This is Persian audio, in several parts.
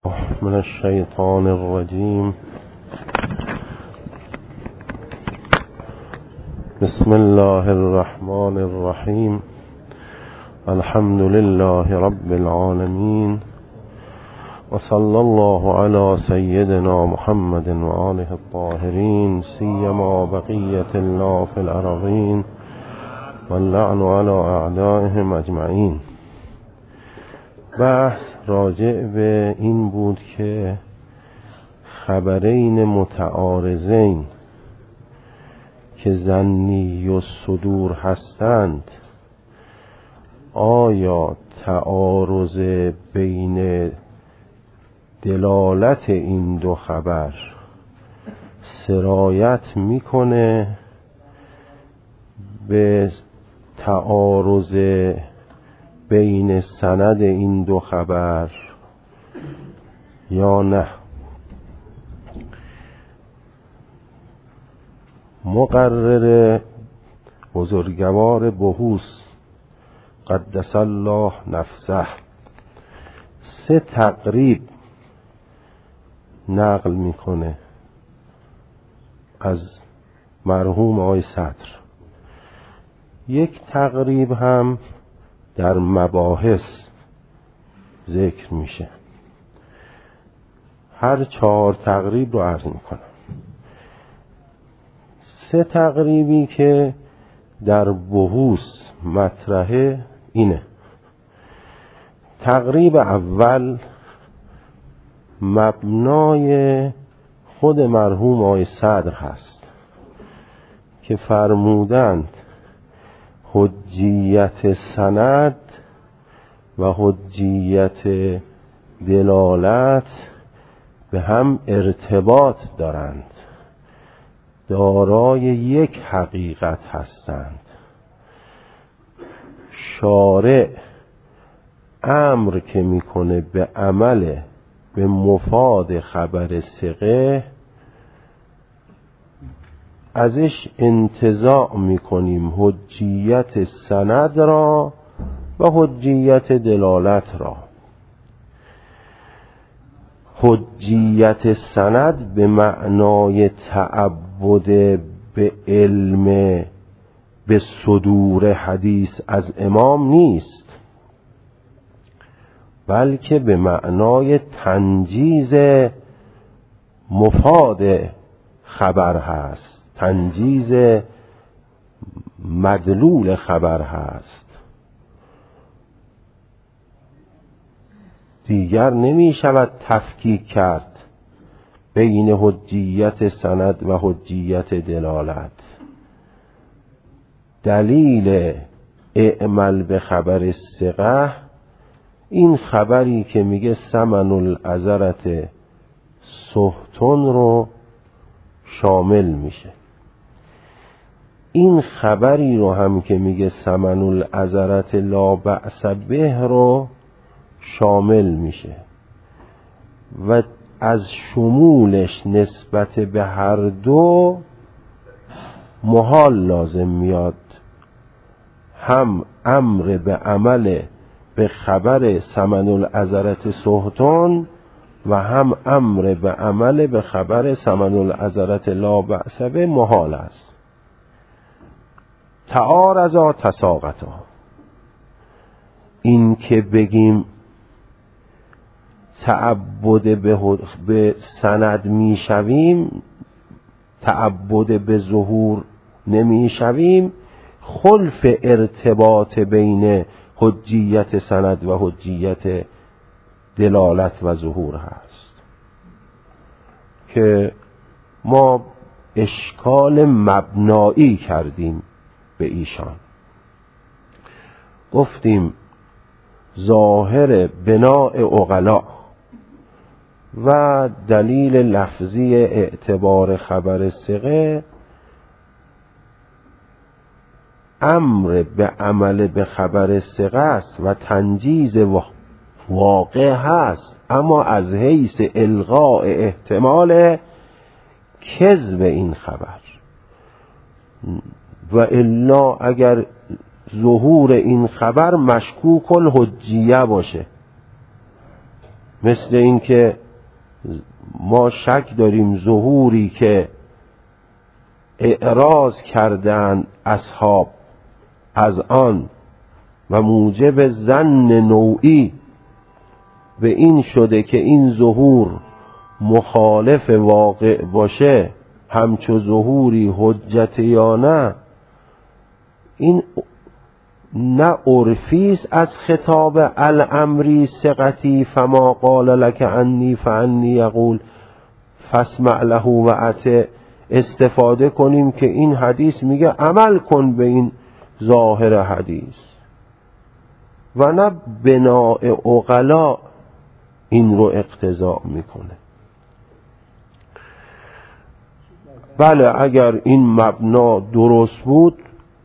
من الشیطان الرجیم. بسم الله الرحمن الرحیم. الحمد لله رب العالمین و صلی الله علی سیدنا محمد و آله الطاهرین سیما بقیت الله فی الارضین و اللعن علی اعدائهم اجمعین. بحث راجع به این بود که خبرین متعارضین که ظنی و صدور هستند، آیا تعارض بین دلالت این دو خبر سرایت میکنه به تعارض بین سند این دو خبر یا نه؟ مقرر بزرگوار بحوث قدس الله نفسه 3 تقریب نقل میکنه از مرحوم آقای صدر. یک تقریب هم در مباحث ذکر میشه. هر 4 تقریب رو عرض میکنم. 3 تقریبی که در بحوث مطرحه اینه. تقریب اول مبنای خود مرحوم آقای صدر هست که فرمودند حجیت سند و حجیت دلالت به هم ارتباط دارند، دارای یک حقیقت هستند. شارع امر که میکنه به عمل به مفاد خبر ثقه، ازش انتزاع میکنیم حجیت سند را و حجیت دلالت را. حجیت سند به معنای تعبد به علم به صدور حدیث از امام نیست، بلکه به معنای تنجیز مفاد خبر هست، تنجیز مدلول خبر هست. دیگر نمی شود تفکیک کرد بین حجیت سند و حجیت دلالت. دلیل اعمل به خبر ثقه این خبری که میگه ثمن العذرة سهتون رو شامل میشه. این خبری رو هم که میگه ثمن العذرة لا بأس به رو شامل میشه و از شمولش نسبت به هر دو محال لازم میاد. هم امر به عمل به خبر ثمن العذرة سهتون و هم امر به عمل به خبر ثمن العذرة لا بأس به محال است. تعارضا تساقطا. این که بگیم تعبد به سند میشویم، تعبد به ظهور نمیشویم، خلف ارتباط بین حجیت سند و حجیت دلالت و ظهور هست که ما اشکال مبنایی کردیم به ایشان. گفتیم ظاهر بناء عقلا و دلیل لفظی اعتبار خبر ثقه امر به عمل به خبر ثقه است و تنجیز واقع هست، اما از حیث الغاء احتمال کذب این خبر. و الا اگر ظهور این خبر مشکوک الحجیه باشه، مثل این که ما شک داریم ظهوری که اعراض کردن اصحاب از آن و موجب ظن نوعی به این شده که این ظهور مخالف واقع باشه، همچو ظهوری حجت یا نه، این نه عرفیست از خطاب الامری ثقتی فما قال لك عنی فعنی یقول فاسمع له و اطع استفاده کنیم که این حدیث میگه عمل کن به این ظاهر حدیث، و نه بناء عقلا این رو اقتضا میکنه. بله اگر این مبنا درست بود،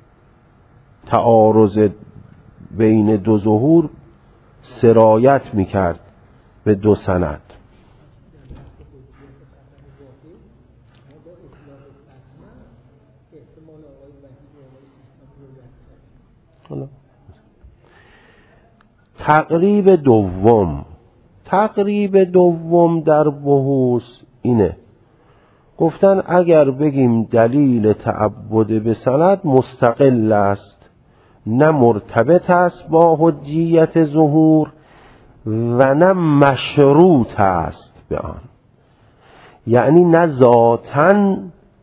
تعارض بین دو ظهور سرایت میکرد به دو سند. تقریب دوم در بحوث اینه، گفتن اگر بگیم دلیل تعبد به سند مستقل است، نه مرتبط است با حجیت ظهور و نه مشروط است به آن، یعنی نه ذاتاً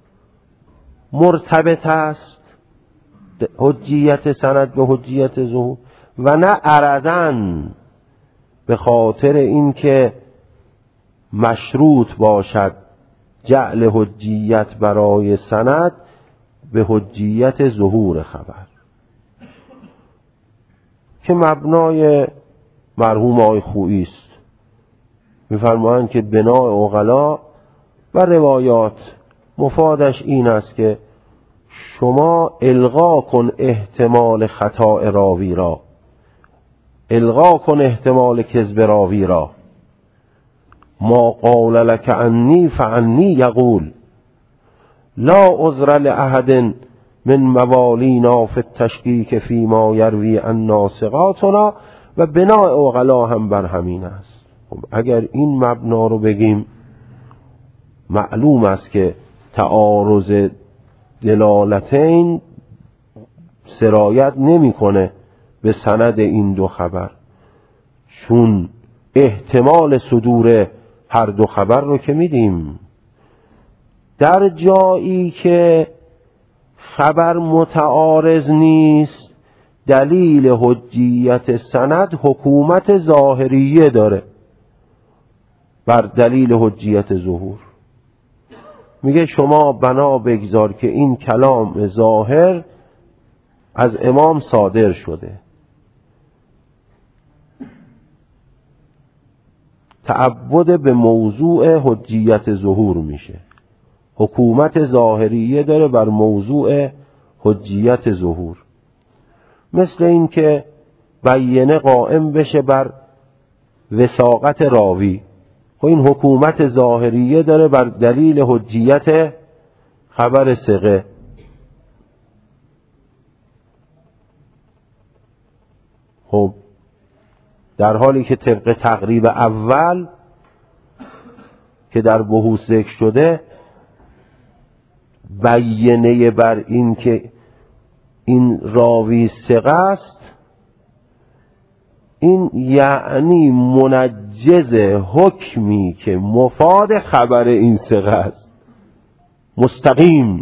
مرتبط است حجیت سند به حجیت ظهور و نه عرضاً به خاطر اینکه مشروط باشد جعل حجیت برای سند به حجیت ظهور خبر، که مبنای مرحوم آقای خویی است. می‌فرمایند که بناء عقلا و روایات مفادش این است که شما الغا کن احتمال خطا راوی را، الغا کن احتمال کذب راوی را. ما قال لك عنی فعنی یقول لا عذر لأحد من موالینا فی التشکیک فیما یروی عنا ثقاتنا، و بناء عقلا هم بر همین است. خب اگر این مبنا رو بگیم، معلوم است که تعارض دلالتین سرایت نمیکنه به سند این دو خبر، چون احتمال صدور هر دو خبر رو که میدیم. در جایی که خبر متعارض نیست، دلیل حجیت سند حکومت ظاهریه داره بر دلیل حجیت ظهور. میگه شما بنا بگذار که این کلام ظاهر از امام صادر شده، تعبد به موضوع حجیت ظهور میشه، حکومت ظاهریه داره بر موضوع حجیت ظهور. مثل این که بیینه قائم بشه بر وثاقت راوی، خب این حکومت ظاهریه داره بر دلیل حجیت خبر ثقه. خب در حالی که طبق تقریب اول که در بحوث ذکر شده، بیینه بر این که این راوی ثقه است، این یعنی منجز حکمی که مفاد خبر این ثقه است، مستقیم،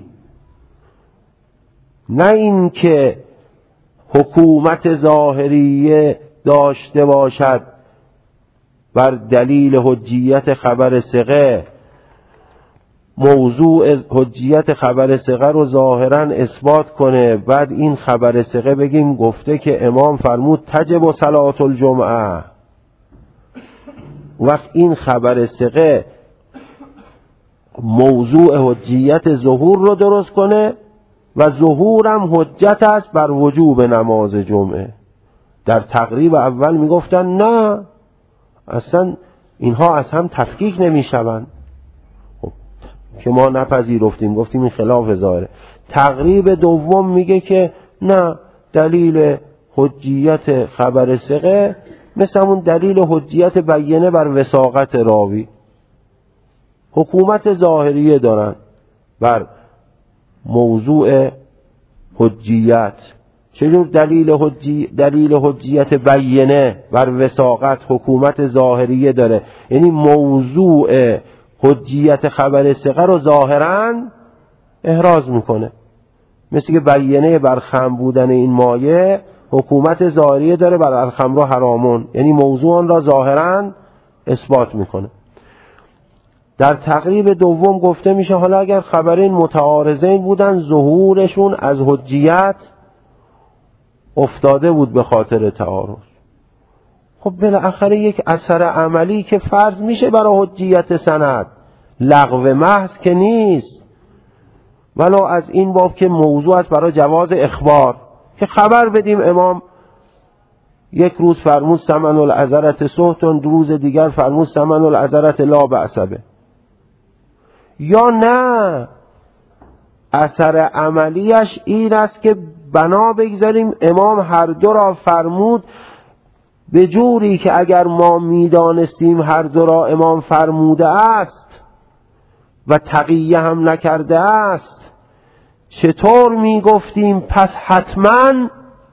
نه این که حکومت ظاهریه داشته باشد بر دلیل حجیت خبر ثقه، موضوع حجیت خبر ثقه رو ظاهرا اثبات کنه، بعد این خبر ثقه بگیم گفته که امام فرمود تجب صلاة الجمعه، وقت این خبر ثقه موضوع حجیت ظهور رو درست کنه و ظهورم حجت است بر وجوب نماز جمعه. در تقریب اول میگفتن نه، اصلا اینها از هم تفکیک نمیشوند، که ما نپذیرفتیم، گفتیم این خلاف ظاهره. تقریب دوم میگه که نه، دلیل حجیت خبر ثقه مثل همون دلیل حجیت بیینه بر وثاقت راوی. حکومت ظاهریه دارن بر موضوع حجیت. چجور دلیل حجیت بیینه بر وثاقت حکومت ظاهریه داره؟ یعنی موضوع حجیت خبر ثقه رو ظاهراً احراز میکنه. مثل که بیینه بر خمر بودن این مایه حکومت ظاهریه داره بر الخمر حرامون، یعنی موضوع آن را ظاهراً اثبات میکنه. در تقریب دوم گفته میشه حالا اگر خبرین متعارضین بودن، ظهورشون از حجیت افتاده بود به خاطر تعارض. خب بالاخره یک اثر عملی که فرض میشه برای حجیت سند، لغو محض که نیست، ولو از این باب که موضوع است برای جواز اخبار، که خبر بدیم امام یک روز فرمود ثمن العذرة سهتون، روز دیگر فرمود ثمن العذرة لا بأس به. یا نه اثر عملیش این است که بنا بگذاریم امام هر دو را فرمود به جوری که اگر ما میدانستیم هر دو را امام فرموده است و تقیه هم نکرده است، چطور میگفتیم پس حتما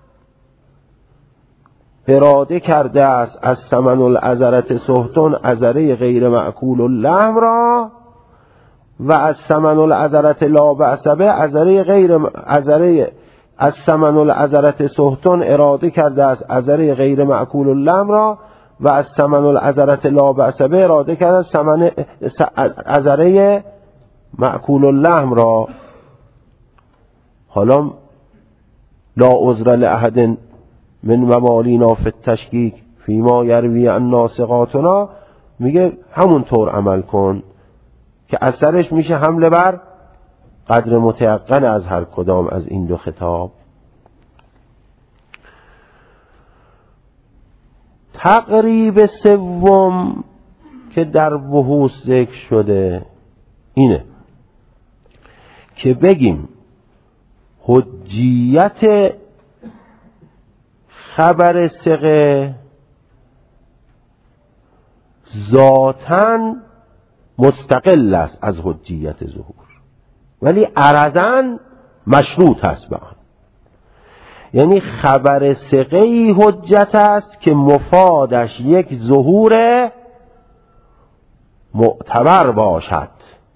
اراده کرده است از ثمن العذرة سهتون عذره غیر معکول اللحم را و از ثمن العذرة لا بأس به عذره از ثمن العذرة سهتون اراده کرده است عذره غیر معکول اللحم را و از ثمن العذرة لا بأس به اراده کرده است عذره معکول اللحم را. حالا لا عذر لأحد من موالینا فی التشکیک فیما یروی عن ناسقاتنا، میگه همون طور عمل کن که اثرش میشه حمله بر قدر متیقن از هر کدام از این دو خطاب. تقریب سوم که در بحوث ذکر شده اینه که بگیم حجیت خبر ثقه ذاتاً مستقل است از حجیت ظهور، ولی عرضاً مشروط است به آن. یعنی خبر ثقه‌ای حجت است که مفادش یک ظهور معتبر باشد.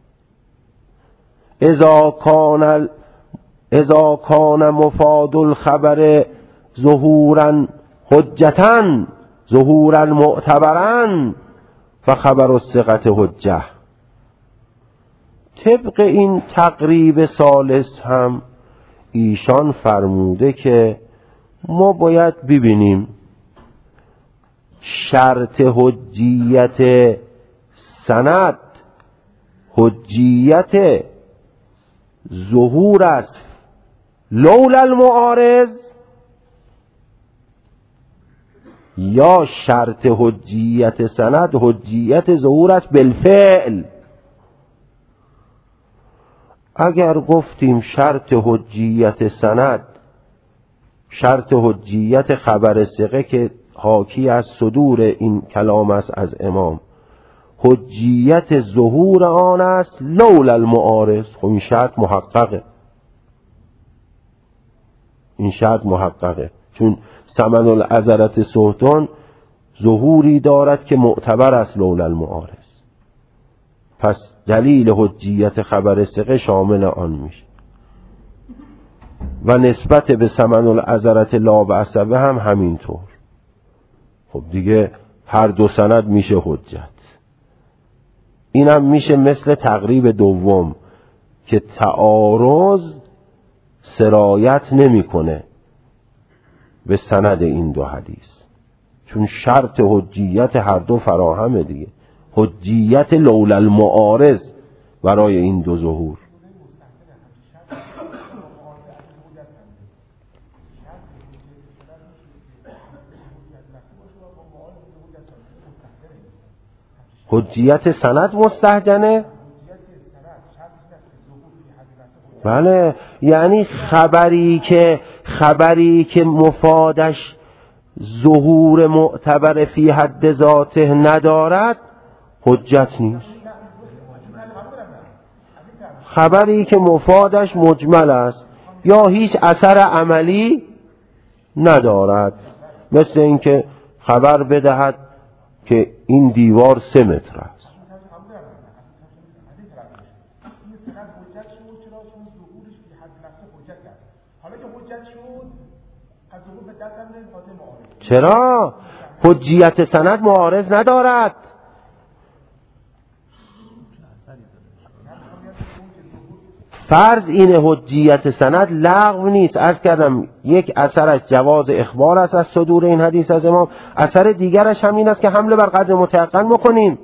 اذا کان مفاد الخبر ظهورا حجتاً ظهورا معتبرا فخبر الثقة حجه. طبق این تقریب ثالث هم ایشان فرموده که ما باید ببینیم شرط حجیت سند حجیت ظهور است لولا المعارض، یا شرط حجیت سند حجیت ظهور است بالفعل. اگر گفتیم شرط حجیت سند شرط حجیت خبر ثقه که حاکی از صدور این کلام است از امام، حجیت ظهور آن است لولا المعارض، خب این شرط محققه، این شرط محققه، چون ثمن العذرة سهتون ظهوری دارد که معتبر است لولا المعارض، پس دلیل حجیت خبر ثقه شامل آن میشه. و نسبت به ثمن العذرة لا بأس به هم همینطور. خب دیگه هر دو سند میشه حجت. اینم میشه مثل تقریب دوم که تعارض سرایت نمیکنه به سند این دو حدیث، چون شرط حجیت هر دو فراهمه دیگه، حجیت لولا المعارض برای این دو ظهور. حجیت سند مستحجنه؟ بله، یعنی خبری که مفادش ظهور معتبر فی حد ذاته ندارد حجت نیست. خبری که مفادش مجمل است یا هیچ اثر عملی ندارد، مثل اینکه خبر بدهد که این دیوار 3 متر است. چرا؟ حجیت سند معارض ندارد. فرض این حجیت سند لغو نیست. عرض کردم یک اثرش جواز اخبار است از صدور این حدیث از امام، اثر دیگرش هم این است که حمله بر قدر متيقن بکنیم.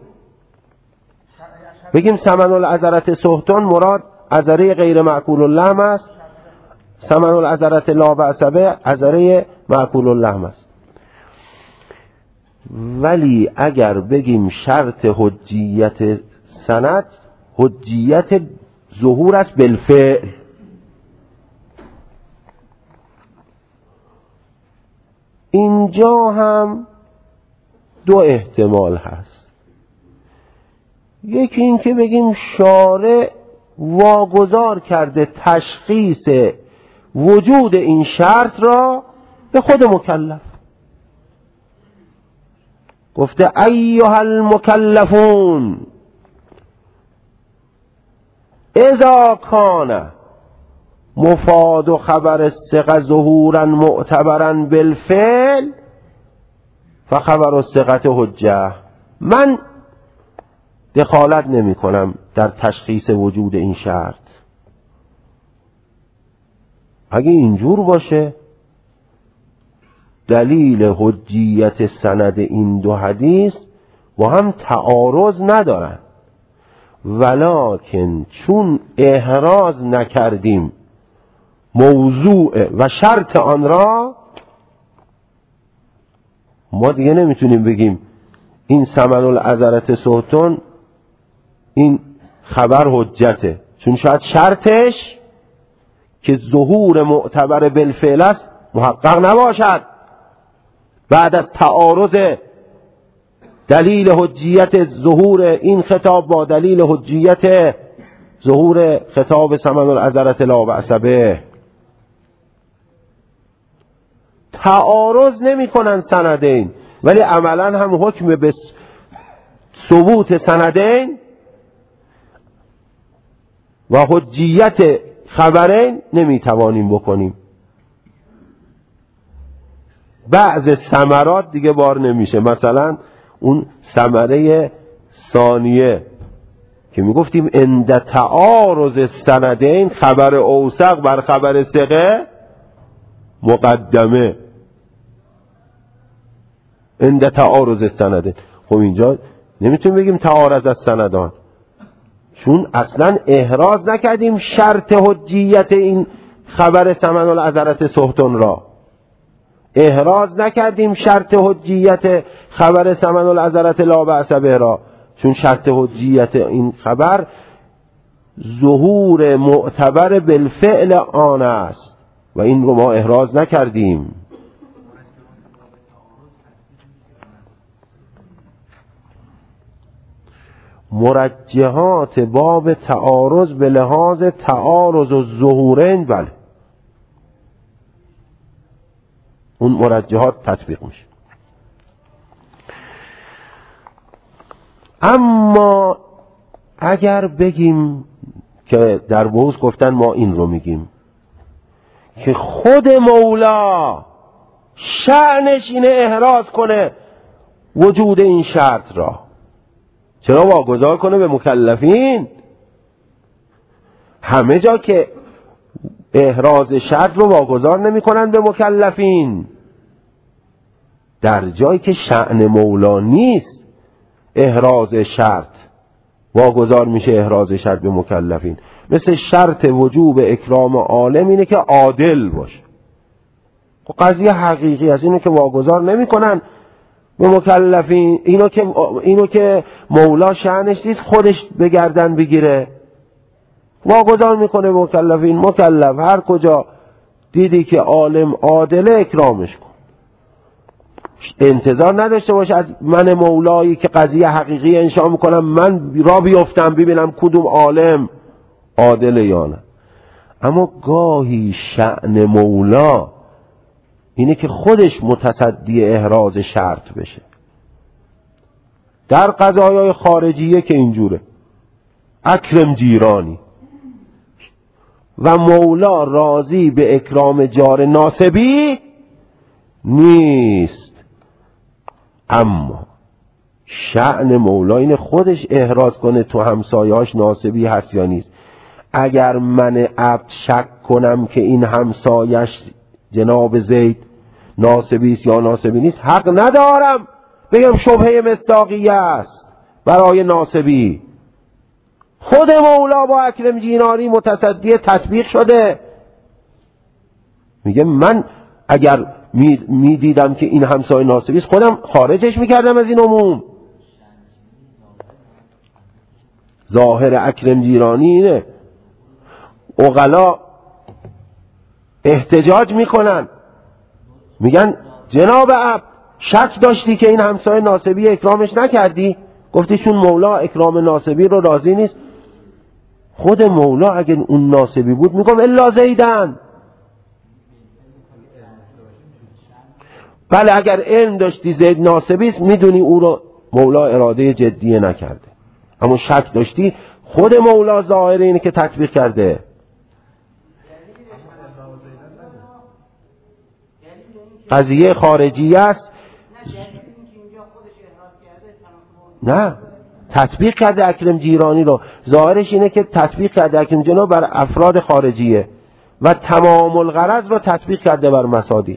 بگیم ثمن العذرة سهتون مراد عذره غیر معقول اللحم است، ثمن العذرة لا بأس به عذره معقول اللحم است. ولی اگر بگیم شرط حجیت سند حجیت ظهور است بالفعل، اینجا هم 2 احتمال هست. یکی این که بگیم شارع واگذار کرده تشخیص وجود این شرط را به خود مکلف، گفته ایها المکلفون اذا کان مفاد و خبر الثقة ظهورا معتبرا بالفعل فخبر الثقة حجه. من دخالت نمی کنم در تشخیص وجود این شرط. اگه اینجور باشه دلیل حجیت سند این 2 حدیث با هم تعارض ندارن، ولکن چون احراز نکردیم موضوع و شرط آن را، ما دیگه نمیتونیم بگیم این ثمن العذرة سهتون این خبر حجته، چون شاید شرطش که ظهور معتبر بالفعل است محقق نباشد. بعد از تعارض دلیل حجیت ظهور این خطاب با دلیل حجیت ظهور خطاب ثمن العذرة لا بأس به، تعارض نمی کنن سندین، ولی عملا هم حکم به ثبوت سندین و حجیت خبرین نمی توانیم بکنیم. بعض ثمرات دیگه بار نمیشه، مثلا اون ثمره ثانیه که میگفتیم عند تعارض السندین خبر اوثق بر خبر ثقه مقدمه، عند تعارض السندین. خب اینجا نمیتونیم بگیم تعارض السندان، چون اصلا احراز نکردیم شرط حجیت این خبر ثمن العذرة سهتون را، احراز نکردیم شرط حجیت خبر ثمن العذرة لا بأس به را، چون شرط حجیت این خبر ظهور معتبر بالفعل آن است و این رو ما احراز نکردیم. مرجحات باب تعارض به لحاظ تعارض و ظهورین، بله اون مرجحات تطبیق میشه. اما اگر بگیم که در بحث گفتن ما این رو میگیم که خود مولا شأنش اینه احراز کنه وجود این شرط را، چرا واگذار کنه به مکلفین؟ همه جا که احراز شرط رو واگذار نمی کنن به مکلفین، در جایی که شأن مولا نیست احراز شرط واگذار میشه احراز شرط به مکلفین. مثل شرط وجوب اکرام عالم اینه که عادل باشه، خب قضیه حقیقی است، اینو که واگذار نمی کنن به مکلفین، اینو که مولا شأنش نیست خودش بگردن بگیره، واگذار میکنه به مکلفین. مکلف هر کجا دیدی که عالم عادله اکرامش کن. انتظار نداشته باشه از من مولایی که قضیه حقیقی انشا میکنم من را بیفتم ببینم کدوم عالم عادل یا نه. اما گاهی شأن مولا اینه که خودش متصدی احراز شرط بشه. در قضایای خارجیه که اینجوره، اکرم جیرانی و مولا راضی به اکرام جار ناسبی نیست. اما شأن مولا اینه خودش احراز کنه تو همسایه‌اش ناسبی هست یا نیست. اگر من عبد شک کنم که این همسایش جناب زید ناسبی است یا ناسبی نیست، حق ندارم بگم شبهه مصداقیه است برای ناسبی. خود مولا با اکرم جینانی متصدی تطبیق شده، میگه من اگر میدیدم که این همسایه ناسبی است خودم خارجش میکردم از این عموم. ظاهر اکرم جیرانی اینه. عقلا احتجاج میکنن، میگن جناب عبد شک داشتی که این همسایه ناسبی اکرامش نکردی؟ گفتی چون مولا اکرام ناسبی رو راضی نیست. خود مولا اگر اون ناسبی بود میگم الا زیدن. بله اگر علم داشتی زید ناسبی است میدونی او رو مولا اراده جدیه نکرده، اما شک داشتی خود مولا ظاهر اینه که تطبیق کرده. قضیه خارجی است، نه تطبیق کرده اکرم جیرانی رو. ظاهرش اینه که تطبیق کرده اکرم جیرانی بر افراد خارجیه و تمام الغرض رو تطبیق کرده بر مصادیق.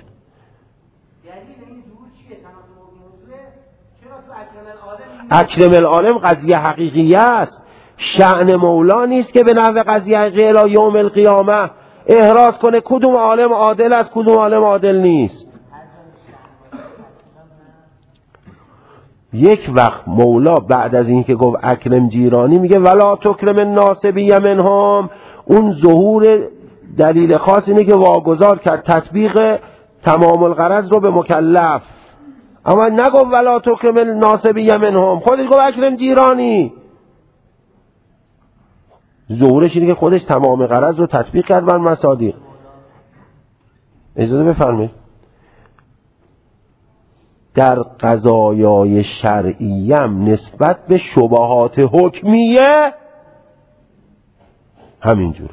اکرم العالم قضیه حقیقیه است. شأن مولا نیست که به نحو قضیه حقیقی الی یوم القیامه احراز کنه کدوم عالم عادل است کدوم عالم عادل نیست. یک وقت مولا بعد از این که گفت اکرم جیرانی میگه ولا تکرم الناسبی منهم، اون ظهور دلیل خاص اینه که واگذار کرد تطبیق تمام الغرض رو به مکلف، اما نگفت ولا تکرم الناسبی منهم، خودش گفت اکرم جیرانی. ظهورش اینه که خودش تمام غرض رو تطبیق کرد بر مصادیق. اجازه بفرمایید در قضایای شرعیم نسبت به شبهات حکمیه همینجوره.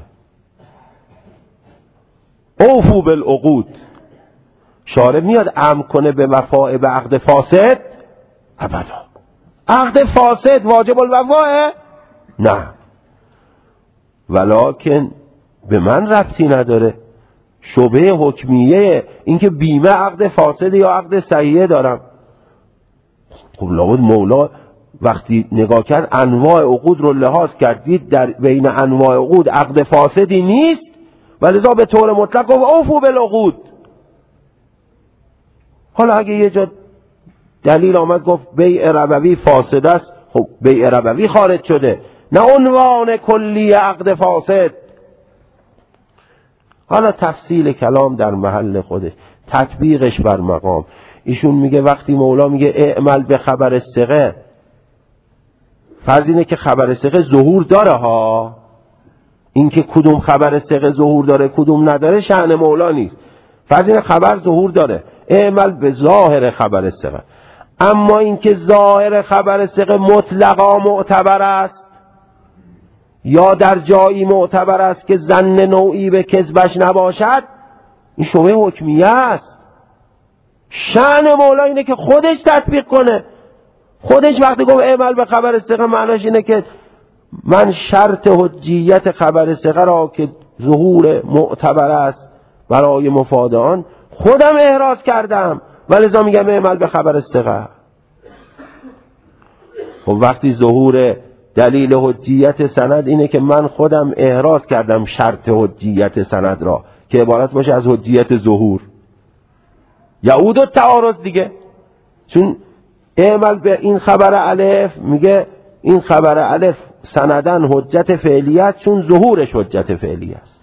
اوفو بالعقود. شارع میاد امر کنه به وفاء به عقد فاسد؟ ابدا. عقد فاسد واجب الوفاء؟ نه، ولکن به من ربطی نداره. شبهه حکمیه اینکه بیمه عقد فاسد یا عقد صحیحه دارم. خب لابد مولا وقتی نگاه کرد انواع عقود رو لحاظ کردید در بین انواع عقود عقد فاسدی نیست و لذا به طور مطلق گفت اوفو بالعقود. حالا اگه یه جا دلیل آمد گفت بیع ربوی فاسد است، خب بیع ربوی خارج شده، نه عنوان کلی عقد فاسد. حالا تفصیل کلام در محل خودش، تطبیقش بر مقام. ایشون میگه وقتی مولا میگه اعمل به خبر ثقه، فرض اینه که خبر ثقه ظهور داره ها، این که کدوم خبر ثقه ظهور داره کدوم نداره شأن مولا نیست. فرض اینه خبر ظهور داره، اعمل به ظاهر خبر ثقه. اما این که ظاهر خبر ثقه مطلقا معتبر است یا در جایی معتبر است که ظن نوعی به کذبش نباشد، این شبهه حکمیه است. شأن مولا اینه که خودش تطبیق کنه. خودش وقتی گفت اعمل به خبر ثقه معناش اینه که من شرط حجیت خبر ثقه را که ظهور معتبر است برای مفاد آن خودم احراز کردم و لذا میگم اعمل به خبر ثقه. خب وقتی ظهور دلیل حجیت سند اینه که من خودم احراز کردم شرط حجیت سند را که عبارت باشه از حجیت ظهور، یعود و تعارض دیگه. چون اعمل به این خبر الف میگه این خبر الف سندن حجت فعلیت چون ظهورش حجت فعلی است.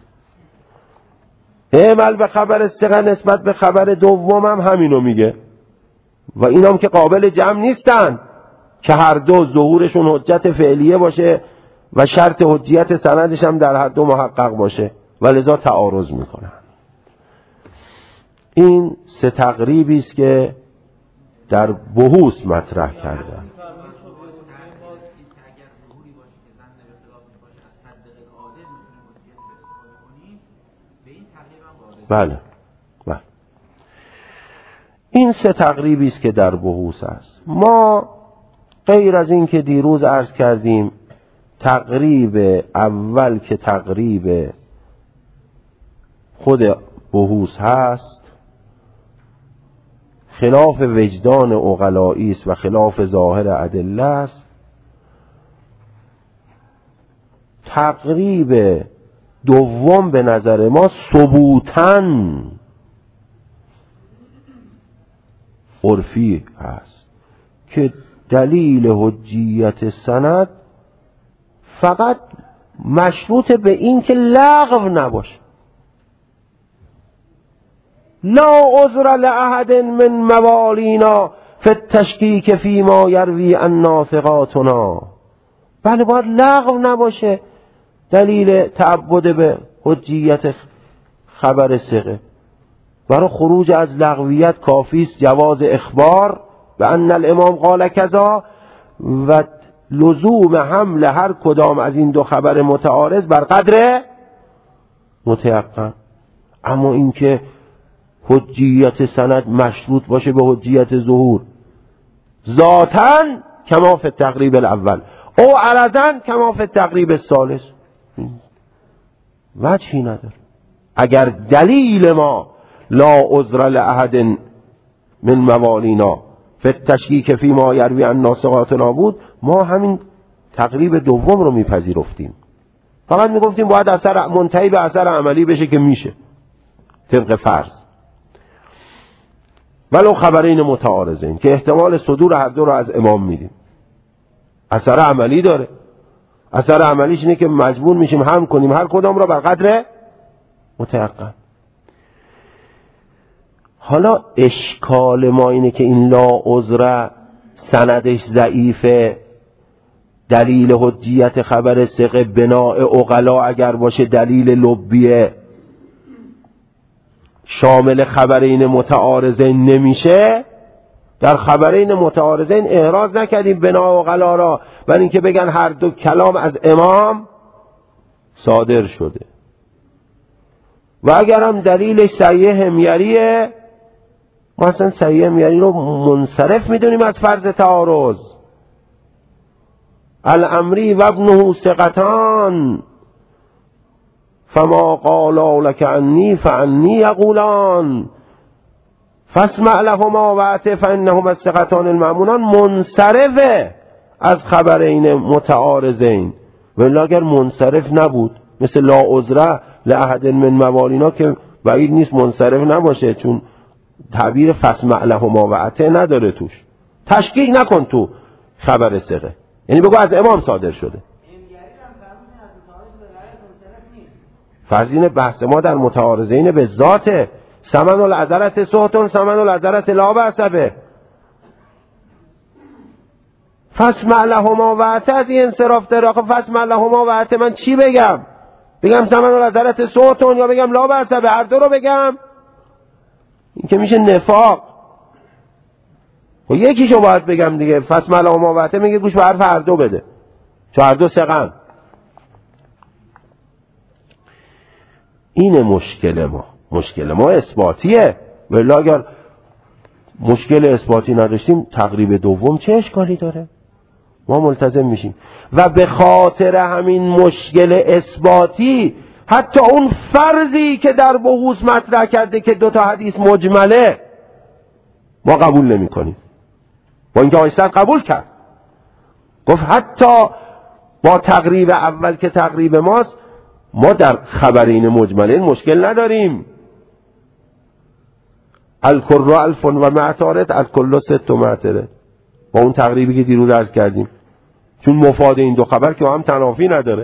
اعمل به خبر ثقه نسبت به خبر دوم هم همینو میگه، و اینام که قابل جمع نیستن که هر دو ظهورشون حجت فعلیه باشه و شرط حجیت سندش هم در هر دو محقق باشه و لذا تعارض میکنن. این سه تقریبی است که در بحوث مطرح کردن. بله بله، این سه تقریبی است که در بحوث است. ما غیر از این که دیروز عرض کردیم تقریب اول که تقریب خود بحوث هست خلاف وجدان عقلائی است و خلاف ظاهر ادله است. تقریب دوم به نظر ما ثبوتاً عرفی هست که دلیل حجیت سند فقط مشروط به این که لغو نباشه. لا عذر لأحد من موالینا فی التشکیک فیما یروی عنا ثقاتنا. بله، باید لغو نباشه دلیل تعبد به حجیت خبر ثقه. برای خروج از لغویت کافی است جواز اخبار به ان الامام قال کذا و لزوم حمل هر کدام از این دو خبر متعارض بر قدر متیقن. اما اینکه حجیت سند مشروط باشه به حجیت ظهور ذاتاً کما فی التقریب الاول او عرضاً کما فی التقریب الثالث وجهی نداره. اگر دلیل ما لا عذر لأحد من موالینا فی التشکیک فیما یروی عنا ثقاتنا بود، ما همین تقریب دوم رو میپذیرفتیم. فقط میگفتیم باید اثر منتهی به اثر عملی بشه که میشه طبق فرض، ولو خبرین متعارضین که احتمال صدور هر دو رو از امام میدیم. اثر عملی داره. اثر عملیش اینه که مجبور میشیم هم کنیم هر کدام را بر قدر متیقن. حالا اشکال ما اینه که این لا عذر سندش ضعیفه، دلیل حجیت خبر ثقه بناء عقلا اگر باشه دلیل لبیه شامل خبرین متعارضین نمیشه. در خبرین متعارضین اعراض نکردیم بناء عقلا را، برای اینکه بگن هر دو کلام از امام صادر شده و اگر هم دلیلش صحیح همیریه ما اصلا صحیح همیری رو منصرف میدونیم از فرض تعارض. الامری و ابنه ثقتان فما قالا لك عنی فعنی یقولان فاسمع لهما واطع فانهما الثقتان المأمونان منصرفه از خبرین متعارضین. ولی اگر منصرف نبود مثل لا عذر لأحد من موالینا که بعید نیست منصرف نباشه، چون تعبیر فاسمع لهما واطع نداره توش. تشکیک نکن تو خبر ثقه، یعنی بگو از امام صادر شده. فرضین بحث ما در متعارضین به ذات سمن العذرت صوتون سمن العذرت لا بعصبه. فاسمع لهما واطع از این انصراف داره. آخه فاسمع لهما واطع من چی بگم؟ بگم سمن العذرت صوتون یا بگم لا بعصبه؟ هر دو رو بگم؟ این که میشه نفاق. و یکیشو باید بگم دیگه. فاسمع لهما واطع میگه گوش به حرف هر دو بده، چون هر دو ثقن. این مشکل ما اثباتیه. ولی اگر مشکل اثباتی نداشتیم تقریب دوم چه اشکالی داره؟ ما ملتزم میشیم. و به خاطر همین مشکل اثباتی حتی اون فرضی که در بحوث مطرح کرده که دوتا حدیث مجمله ما قبول نمی کنیم، با اینکه آیستر قبول کرد. گفت حتی با تقریب اول که تقریب ماست ما در خبرین مجملین مشکل نداریم. الکل الف و معتارد الکل ست و معترد، با اون تقریبی که دیروز عرض کردیم، چون مفاد این دو خبر که هم تنافی نداره.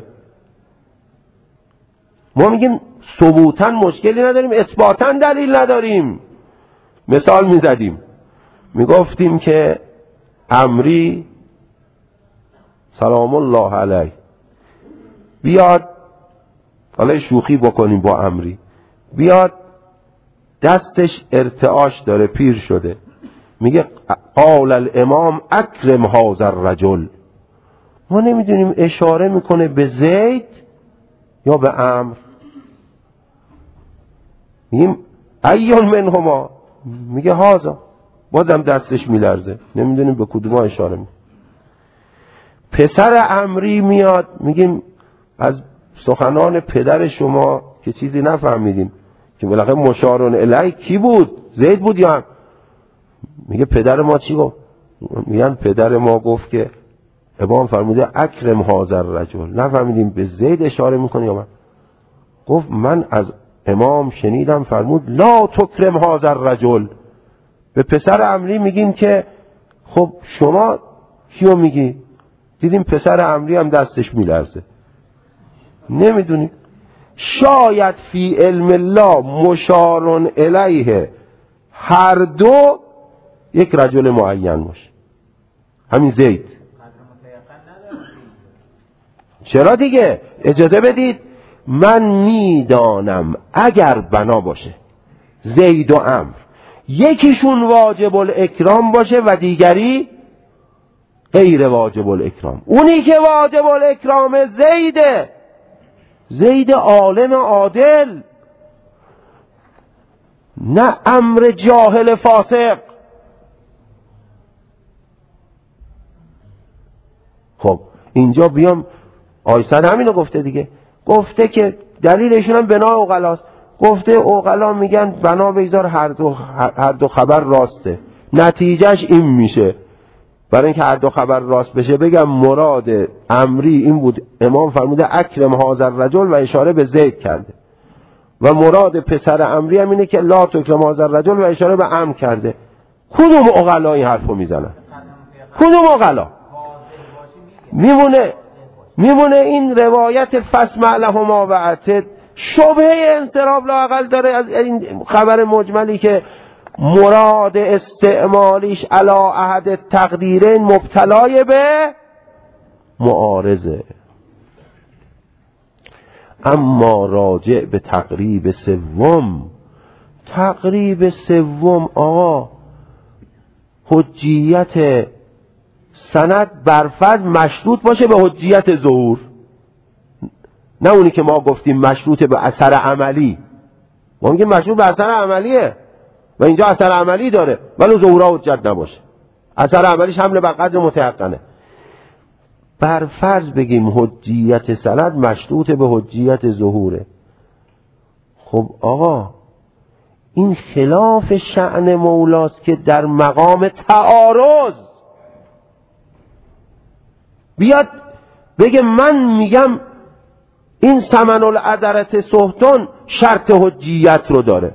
ما میگیم ثبوتاً مشکلی نداریم، اثباتاً دلیل نداریم. مثال میزدیم میگفتیم که عمری سلام الله علیه بیاد، حالا شوخی بکنیم با عمری، بیاد دستش ارتعاش داره، پیر شده، میگه قال الامام اکرم هذا الرجل. ما نمیدونیم اشاره میکنه به زید یا به عمرو. میگیم ایون منهما، میگه هذا، بازم دستش میلرزه، نمیدونیم به کدوم اشاره میکنه. پسر عمری میاد، میگیم از سخنان پدر شما که چیزی نفهمیدیم که بالاخره مشارون الیه کی بود؟ زید بود یا هم؟ میگه پدر ما چی گفت؟ میگن پدر ما گفت که امام فرموده اکرم هذا الرجل. نفهمیدیم به زید اشاره میکنه یا من؟ گفت من از امام شنیدم فرمود لا تکرم هذا الرجل. به پسر عمری میگیم که خب شما کیو میگی؟ دیدیم پسر عمری هم دستش میلرزه، نمیدونیم. شاید فی علم الله مشارون الیه هر دو یک رجل معین باشه، همین زید. چرا دیگه؟ اجازه بدید من میدانم اگر بنا باشه زید و عمرو یکیشون واجب الاکرام باشه و دیگری غیر واجب الاکرام، اونی که واجب الاکرام زیده، زید عالم عادل، نه عمرو جاهل فاسق. خب اینجا بیام آیسن همینو گفته دیگه، گفته که دلیلشون هم بنا عقلاست. گفته عقلا میگن بنا بگذار هر دو خبر راسته، نتیجهش این میشه. برای اینکه هر دو خبر راست بشه بگم مراد عمری این بود، امام فرموده اکرم هذا الرجل و اشاره به زید کرده، و مراد پسر عمری هم اینه که لا تکرم هذا الرجل و اشاره به عمرو کرده. کدوم عقلا این حرفو میزنن؟ کدوم عقلا؟ میمونه این روایت فسمع لهما وعتد شبهه انصراف لااقل داره از این خبر مجملی که مراد استعمالیش علا احد تقدیرین مبتلای به معارضه. اما راجع به تقریب سوم آقا حجیت سند برفرض مشروط باشه به حجیت ظهور، نه اونی که ما گفتیم مشروط به اثر عملی. ما میگیم مشروط به اثر عملیه و اینجا اثر عملی داره ولی ظهورا حجت نباشه، اثر عملیش حمل بر قدر متيقنه. برفرض بگیم حجیت سند مشروط به حجیت ظهوره. خب آقا این خلاف شأن مولاست که در مقام تعارض بیاد بگه من میگم این ثمن العذرة سهتون شرط حجیت رو داره.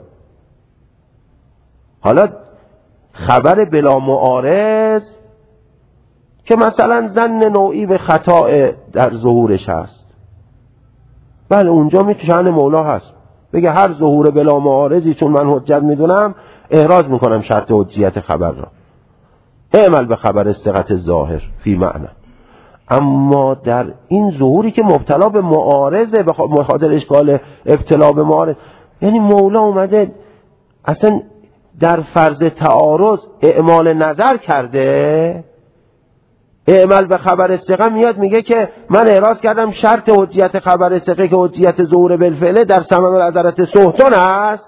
حالا خبر بلا معارض که مثلا ظن نوعی به خطا در ظهورش هست، بله اونجا میتوشن مولا هست بگه هر ظهور بلا معارضی چون من حجت میدونم احراز میکنم شرط حجیت خبر را، اعمل به خبر ثقت ظاهر فی معنی. اما در این ظهوری که مبتلا به معارضه، به خاطر اشکال ابتلا به معارض، یعنی مولا اومده اصلا در فرض تعارض اعمال نظر کرده. اعمال به خبر ثقه میاد میگه که من احراز کردم شرط حجیت خبر ثقه که حجیت ظهور بالفعل در ثمن العذرة سهتون است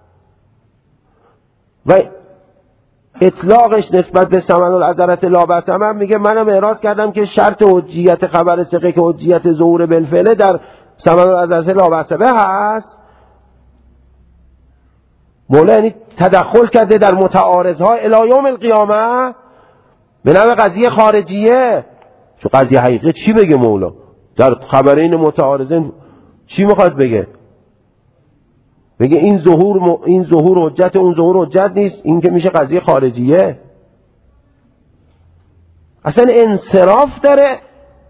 و اطلاقش نسبت به ثمن العذرة لا بأس هم میگه منم احراز کردم که شرط حجیت خبر ثقه که حجیت ظهور بالفعل در ثمن العذرة لا بأس به هست. مولا یعنی تدخل کرده در متعارض ها الی یوم القیامه به نوع قضیه خارجیه. چون قضیه حقیقی چی بگه مولا در خبرین متعارضین؟ چی میخواد بگه؟ بگه این ظهور حجت، اون ظهور حجت نیست، این که میشه قضیه خارجیه. اصلا انصراف داره.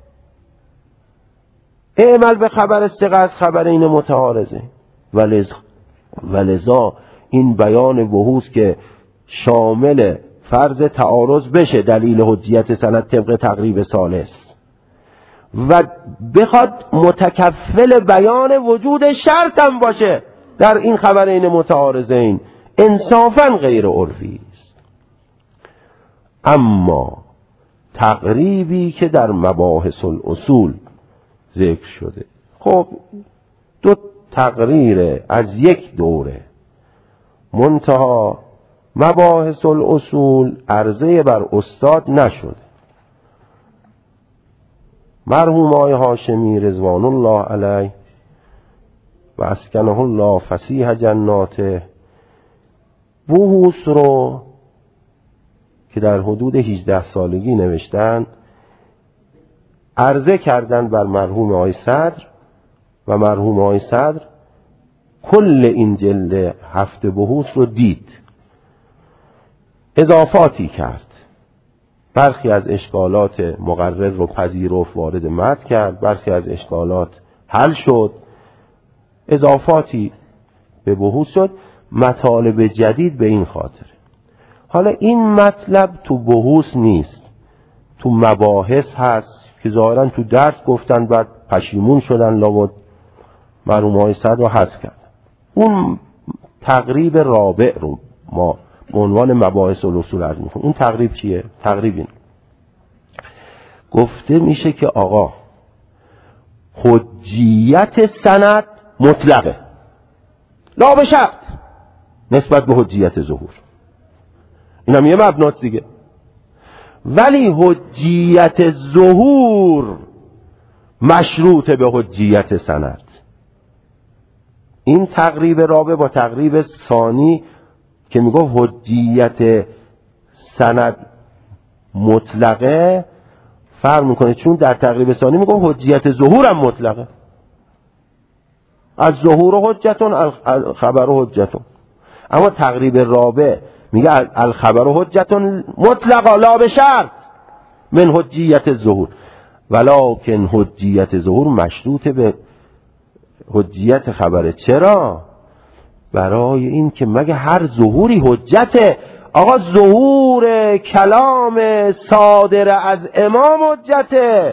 اعمل به خبر ثقه از خبرین متعارضه. ولذا این بیان وحوز که شامل فرض تعارض بشه دلیل حجیت سند طبق تقریب ثالث و بخواد متکفل بیان وجود شرط هم باشه در این خبرین متعارضین، انصافا غیر عرفی است. اما تقریبی که در مباحث الاصول ذکر شده، خب دو تقریر از یک دوره، منتها مباحث الاصول عرضه بر استاد نشده. مرحوم آقای هاشمی رضوان الله علیه و اسکنه الله فسیح جناته بحوث رو که در حدود 18 سالگی نوشتن عرضه کردن بر مرحوم آقای صدر و مرحوم آقای صدر کل این جلد 7 بحوث رو دید، اضافاتی کرد، برخی از اشکالات مقرر رو پذیرفت وارد متن کرد، برخی از اشکالات حل شد، اضافاتی به بحوث شد، مطالب جدید به این خاطر. حالا این مطلب تو بحوث نیست، تو مباحث هست که ظاهرا تو درس گفتن بعد پشیمون شدن، لابد مرحوم آقای صدر رو حذف کردن. اون تقریب رابع رو ما به عنوان مباحث الاصول عرض میکنم. اون تقریب چیه؟ تقریب این گفته میشه که آقا حجیت سند مطلقه لا به شرط نسبت به حجیت ظهور، این هم یه مبناست دیگه، ولی حجیت ظهور مشروط به حجیت سند. این تقریب رابع با تقریب ثانی که میگه حجیت سند مطلقه فرق میکنه، چون در تقریب ثانی میگه حجیت ظهور هم مطلقه، از ظهور حجتون الخبر حجتون. اما تقریب رابع میگه الخبر حجتون مطلقا لا به شرط من حجیت ظهور، ولکن حجیت ظهور مشروط به حجیت خبره. چرا؟ برای این که مگه هر ظهوری حجته؟ آقا ظهور کلام صادر از امام حجته،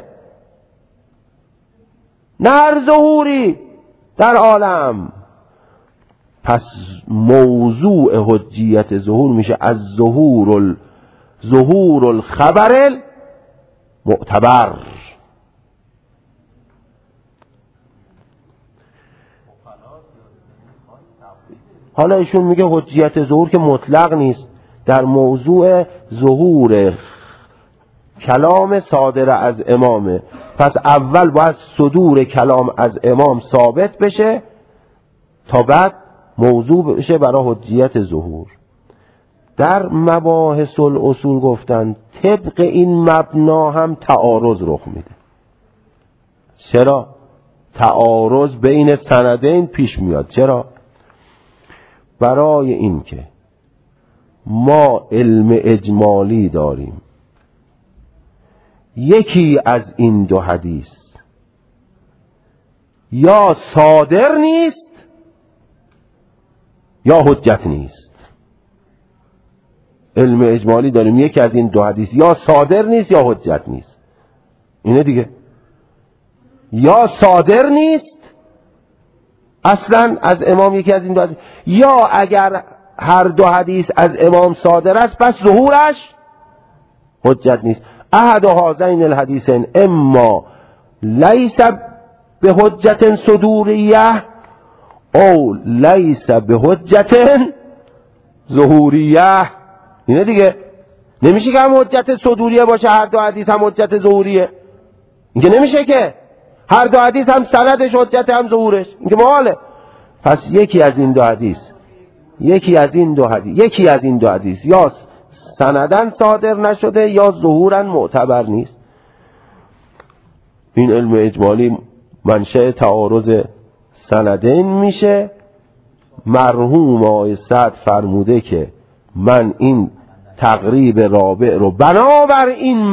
نه هر ظهوری در عالم. پس موضوع حجیت ظهور میشه از ظهور الخبر معتبر. حالا ایشون میگه حجیت ظهور که مطلق نیست، در موضوع ظهور کلام صادر از امامه، پس اول باید صدور کلام از امام ثابت بشه تا بعد موضوع بشه برای حجیت ظهور. در مباحث الاصول گفتن طبق این مبنا هم تعارض رخ میده. چرا؟ تعارض بین سندین پیش میاد. چرا؟ برای این که ما علم اجمالی داریم، یکی از این دو حدیث یا صادر نیست یا حجت نیست. علم اجمالی داریم، یکی از این دو حدیث یا صادر نیست یا حجت نیست. اینه دیگه، یا صادر نیست اصلا از امام یکی از این دو حدیث، یا اگر هر دو حدیث از امام صادر است پس ظهورش حجت نیست. احد هذین الحدیثین اما لیس به حجت صدوریه او لیس به حجت ظهوریه. اینه دیگه، نمیشه که هم حجت صدوریه باشه هر دو حدیث هم حجت ظهوریه، این که نمیشه که هر دو حدیث هم سندش حجت هم ظهورش، این که محاله. پس یکی از این دو حدیث یا سندن صادر نشده یا ظهورا معتبر نیست. این علم اجمالی منشأ تعارض سندین میشه. مرحوم آقای صدر فرموده که من این تقریب رابع رو بنابر این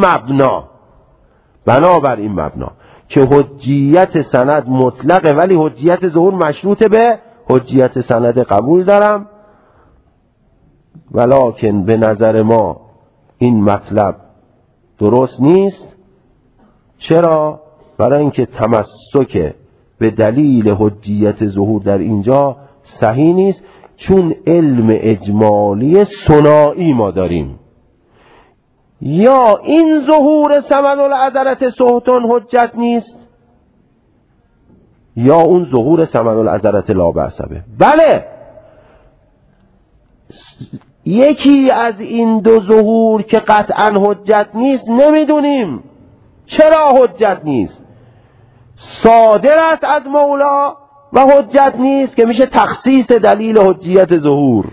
مبنا که حجیت سند مطلقه ولی حجیت ظهور مشروط به حجیت سند قبول دارم، ولکن به نظر ما این مطلب درست نیست. چرا؟ برای اینکه تمسک به دلیل حجیت ظهور در اینجا صحیح نیست، چون علم اجمالی ثنایی ما داریم. یا این ظهور ثمن العذرة سهتون حجت نیست، یا اون ظهور ثمن العذرة لا بأس به. بله، یکی از این دو ظهور که قطعا حجت نیست نمیدونیم. چرا حجت نیست؟ صادر است از مولا و حجت نیست که میشه تخصیص دلیل حجیت ظهور،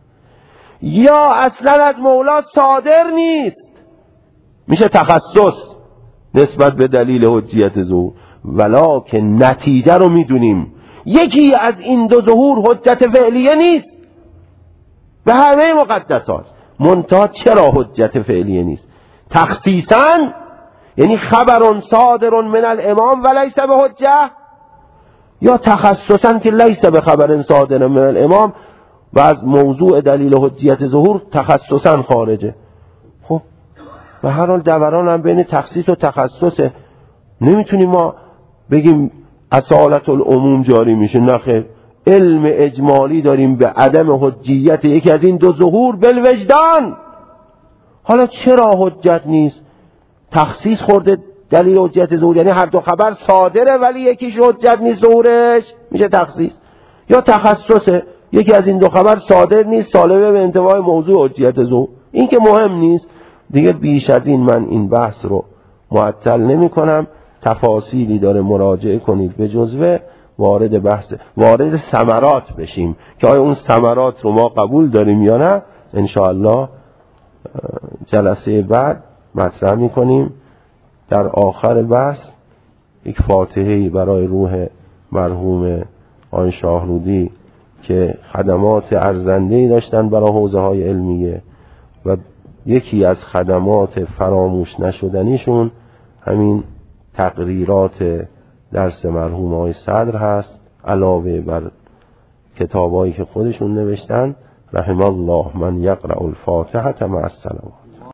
یا اصلا از مولا صادر نیست میشه تخصص نسبت به دلیل حجیت ظهور. ولکن نتیجه رو میدونیم، یکی از این دو ظهور حجت فعلیه نیست به همه مقدسات. منتها چرا حجت فعلیه نیست؟ تخصیصاً، یعنی خبر صادر من الامام و لیس به حجه، یا تخصصاً که لیس به خبر صادر من الامام و از موضوع دلیل حجیت ظهور تخصصاً خارجه. خب به هر حال دوران هم بین تخصیص و تخصصه. نمیتونیم ما بگیم اصالت العموم جاری میشه. نخیر، علم اجمالی داریم به عدم حجیت یکی از این دو ظهور بالوجدان. حالا چرا حجت نیست؟ تخصیص خورده دلیل حجیت ظهور، یعنی هر دو خبر صادره ولی یکیش حجت نیست ظهورش، میشه تخصیص. یا تخصصه، یکی از این دو خبر صادر نیست، سالبه به انتفاع موضوع حجیت ظهور. این که مهم نیست دیگه. بیش از این من این بحث رو معطل نمی کنم. تفاصیلی داره مراجعه کنید به جزوه. وارد ثمرات بشیم که آیا اون ثمرات رو ما قبول داریم یا نه. انشاءالله جلسه بعد مطرح می کنیم. در آخر بحث یک فاتحه‌ای برای روح مرحوم آقای شاهرودی که خدمات ارزنده‌ای داشتن برای حوزه‌های علمیه و یکی از خدمات فراموش نشدنیشون همین تقریرات درس مرحوم آقای صدر هست، علاوه بر کتابایی که خودشون نوشتن. رحم الله من یقرأ الفاتحة مع الصلوات.